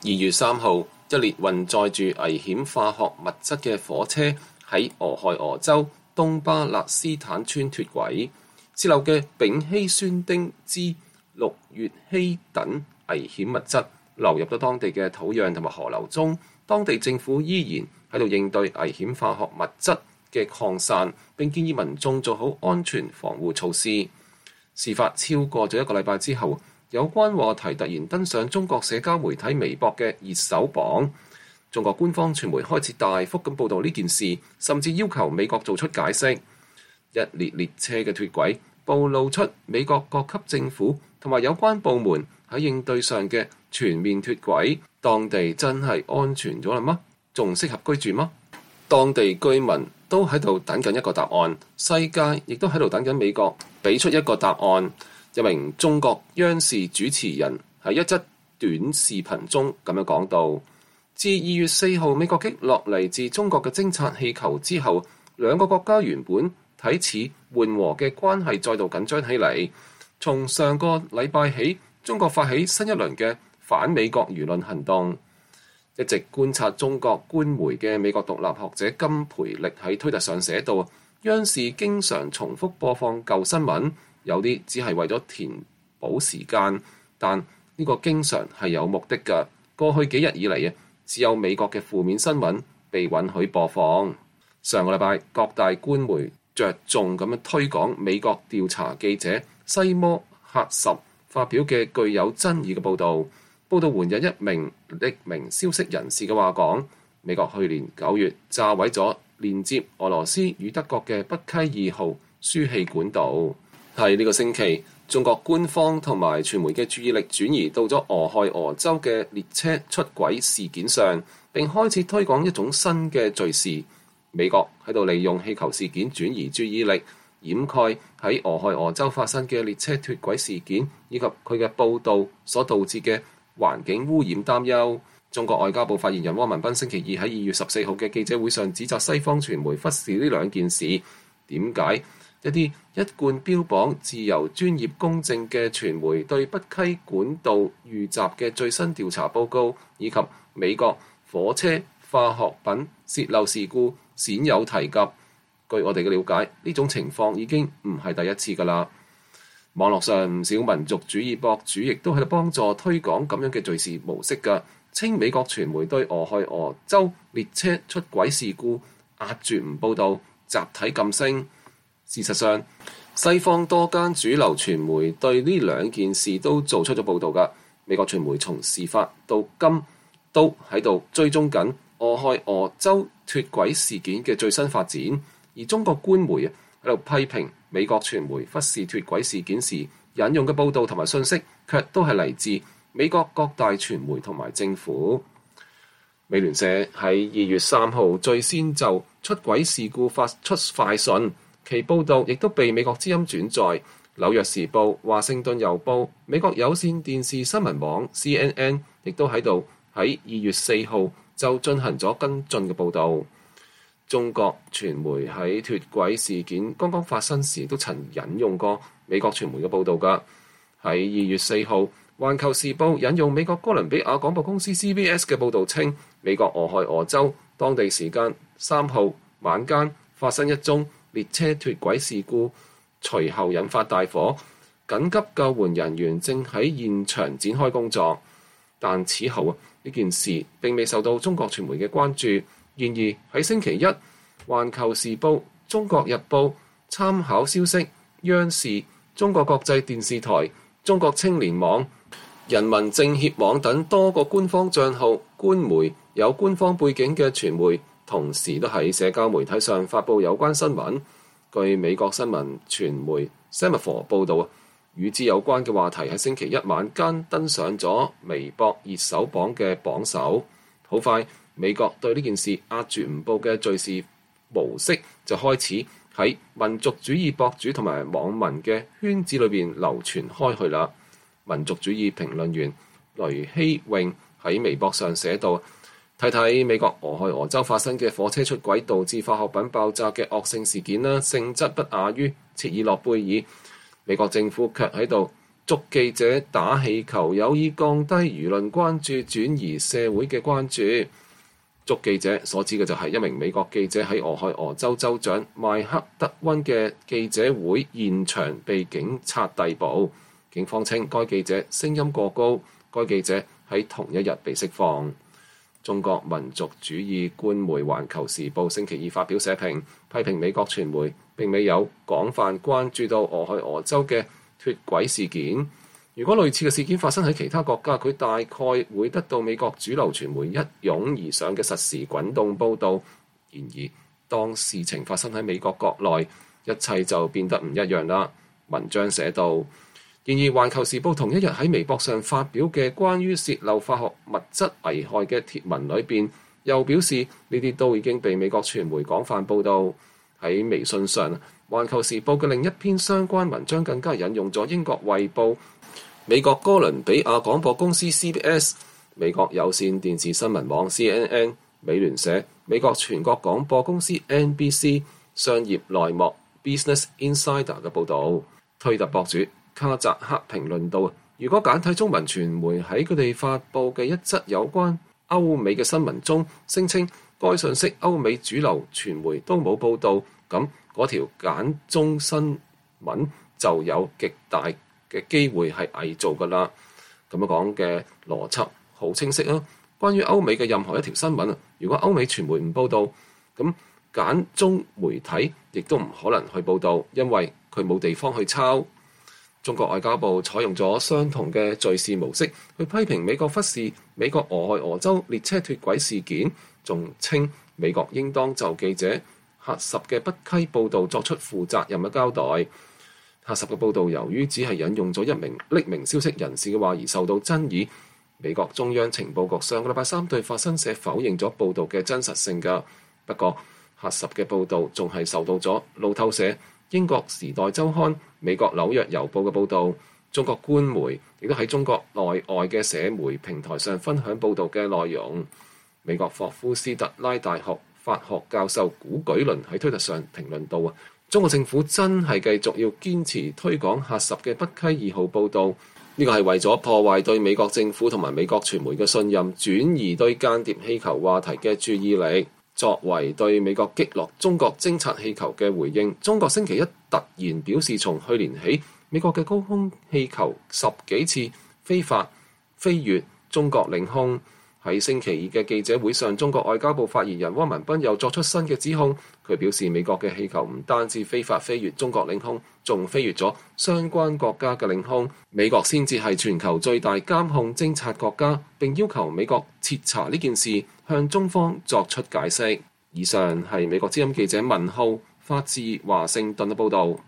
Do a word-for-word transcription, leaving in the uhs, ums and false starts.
二月三號，一列運載住危險化學物質嘅火車喺俄亥俄州東巴勒斯坦村脫軌，洩漏嘅丙烯酸丁之氯乙烯等危險物質流入到當地嘅土壤同埋河流中，當地政府依然喺度應對危險化學物質嘅擴散，並建議民眾做好安全防護措施。事發超過咗一個禮拜之後，有關話題突然登上中國社交媒體微博嘅熱搜榜。中國官方傳媒開始大幅咁報導呢件事，甚至要求美國做出解釋。一列列車嘅脫軌，暴露出美國各級政府同埋有關部門喺應對上嘅全面脫軌。當地真係安全咗啦嗎？仲適合居住嗎？當地居民都喺度等緊一個答案，世界亦都喺度等緊美國俾出一個答案。一名中國央視主持人喺一則短視頻中咁樣講到：自二月四號美國擊落嚟自中國嘅偵察氣球之後，兩個國家原本睇似緩和嘅關係再度緊張起嚟。從上個禮拜起，中國發起新一輪嘅反美國輿論行動。一直觀察中國官媒嘅美國獨立學者金培力喺推特上寫道：央視經常重複播放舊新聞，有啲只係為咗填補時間，但呢個經常係有目的㗎。過去幾日以嚟啊，只有美國嘅負面新聞被允許播放。上個禮拜，各大官媒着重咁樣推廣美國調查記者西摩赫什發表嘅具有爭議嘅報導。報道援引一名匿名消息人士嘅話講，美國去年九月炸毀咗連接俄羅斯與德國嘅北溪二號輸氣管道。喺呢個星期，中國官方同埋傳媒嘅注意力轉移到咗俄亥俄州嘅列車出軌事件上，並開始推廣一種新嘅敘事。美國喺度利用氣球事件轉移注意力，掩蓋喺俄亥俄州發生嘅列車脫軌事件以及佢嘅報導所導致嘅環境污染擔憂。中國外交部發言人汪文斌星期二喺二月十四號嘅記者會上指責西方傳媒忽視呢兩件事。點解一啲一貫標榜自由、專業、公正嘅傳媒對北溪管道遇襲嘅最新調查報告，以及美國火車化學品洩漏事故鮮有提及？據我哋嘅了解，呢種情況已經唔係第一次㗎啦。網絡上唔少民族主義博主亦都喺度幫助推廣咁樣嘅敘事模式㗎，稱美國傳媒對俄亥俄州列車出軌事故壓住唔報導，集體噤聲。事實上，西方多間主流傳媒對呢兩件事都做出咗報導㗎。美國傳媒從事發到今都喺度追蹤緊俄亥俄州脱軌事件嘅最新發展，而中國官媒啊喺度批評美國傳媒忽視脱軌事件時引用嘅報導同埋信息，卻都係嚟自美國各大傳媒同埋政府。美聯社喺二月三號最先就出軌事故發出快訊，其報導亦都被美國之音轉載。紐約時報、華盛頓郵報、美國有線電視新聞網 C N N 亦都喺度喺二月四號就進行咗跟進嘅報導。中國傳媒喺脱軌事件剛剛發生時都曾引用過美國傳媒嘅報導㗎。喺二月四號，環球時報引用美國哥倫比亞廣播公司 C B S 嘅報導稱，美國俄亥俄州當地時間三號晚間發生一宗列車脱軌事故，隨後引發大火，緊急救援人員正喺現場展開工作。但此後啊，呢件事並未受到中國傳媒嘅關注。然而喺星期一，《環球時報》、《中國日報》、參考消息、央視、中國國際電視台、中國青年網、人民政協網等多個官方帳號、官媒、有官方背景嘅傳媒，同時都喺社交媒體上發布有關新聞。據美國新聞傳媒 Semaphore 報導，與之有關嘅話題喺星期一晚間登上咗微博熱搜榜嘅榜首。好快，美國對呢件事壓住唔報嘅敘事模式就開始喺民族主義博主同埋網民嘅圈子裏邊流傳開去啦。民族主義評論員雷希永喺微博上寫道：睇睇美國俄亥俄州發生嘅火車出軌導致化學品爆炸嘅惡性事件啦，性質不亞於切爾諾貝爾。美國政府卻喺度捉記者打氣球，有意降低輿論關注，轉移社會嘅關注。捉記者所指嘅就係一名美國記者喺俄亥俄州州長邁克德溫嘅記者會現場被警察逮捕。警方稱該記者聲音過高，該記者喺同一日被釋放。中國民族主義官媒《環球時報》星期二發表社評，批評美國傳媒並未有廣泛關注到俄亥俄州嘅脫軌事件。如果類似嘅事件發生喺其他國家，佢大概會得到美國主流傳媒一擁而上嘅實時滾動報導。然而，當事情發生喺美國國內，一切就變得唔一樣啦。文章寫道：然而，《環球時報》同一日喺微博上發表嘅關於洩漏化學物質危害嘅貼文裏邊，又表示呢啲都已經被美國傳媒廣泛報導。喺微信上，《環球時報》嘅另一篇相關文章更加引用咗英國《衛報》、美國哥倫比亞廣播公司 C B S、美國有線電視新聞網 C N N、美聯社、美國全國廣播公司 N B C、商業內幕 Business Insider 嘅報導。推特博主卡扎克評論道：如果簡體中文傳媒喺佢哋發布嘅一則有關歐美嘅新聞中聲稱該信息歐美主流傳媒都冇報導，咁嗰條簡中新聞就有極大嘅機會係偽造㗎啦。咁樣講嘅邏輯好清晰啊！關於歐美嘅任何一條新聞啊，如果歐美傳媒唔報導，咁簡中媒體亦都唔可能去報導，因為佢冇地方去抄。中國外交部採用咗相同嘅敘事模式去批評美國忽視美國俄亥俄州列車脫軌事件，仲稱美國應當就記者核實嘅不稽報導作出負責任嘅交代。核實嘅報導由於只係引用咗一名匿名消息人士嘅話而受到爭議。美國中央情報局上個禮拜三對法新社否認咗報導嘅真實性㗎。不過核實嘅報導仲係受到咗路透社、英國時代週刊、美國紐約郵報嘅報導。中國官媒亦都喺中國內外嘅社媒平台上分享報導嘅內容。美國霍夫斯特拉大學法學教授古舉倫喺推特上評論到啊，中國政府真係繼續要堅持推廣核實嘅不稽二號報導，呢個係為咗破壞對美國政府同埋美國傳媒嘅信任，轉移對間諜氣球話題嘅注意力。作為對美國擊落中國偵察氣球嘅回應，中國星期一突然表示，從去年起，美國嘅高空氣球十幾次非法飛越中國領空。喺星期二嘅記者會上，中國外交部發言人汪文斌又作出新嘅指控。佢表示，美國嘅氣球唔單止非法飛越中國領空，仲飛越咗相關國家嘅領空。美國先至係全球最大監控偵察國家，並要求美國徹查呢件事，向中方作出解釋。以上係美國之音記者文浩發自華盛頓嘅報導。